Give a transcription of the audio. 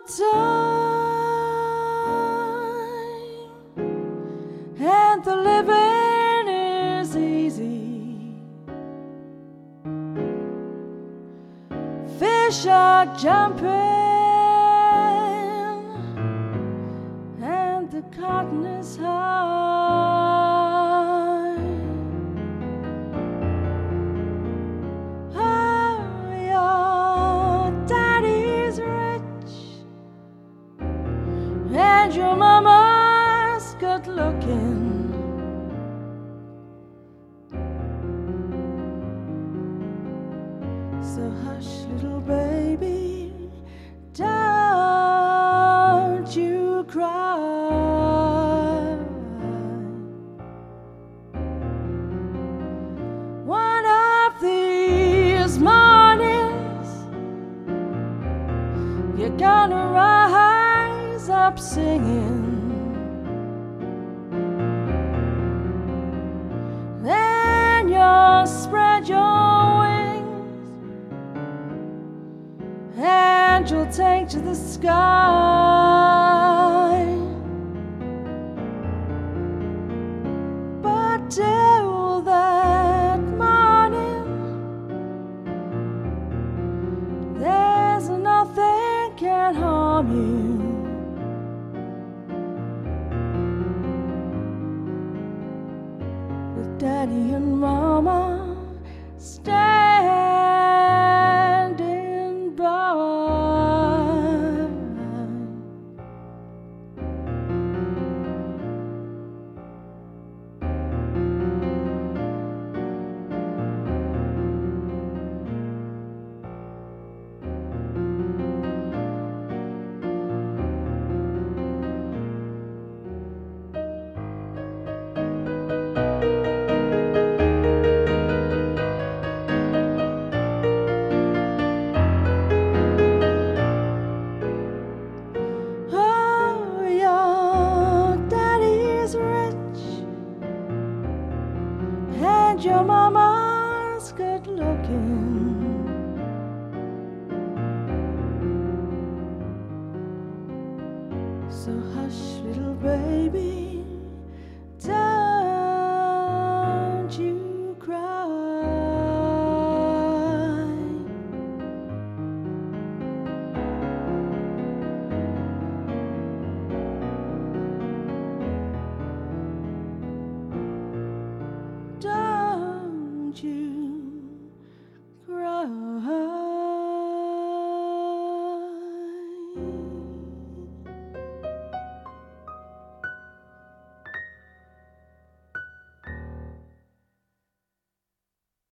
time, and the living is easy. Fish are jumping, and the cotton is high. Oh, your daddy's rich, and your mama's good looking. So hush, little baby, don't you cry. One of these mornings, you're gonna rise up singing. Then you'll spread your wings, and you'll take to the sky. But till that morning, there's nothing can harm you.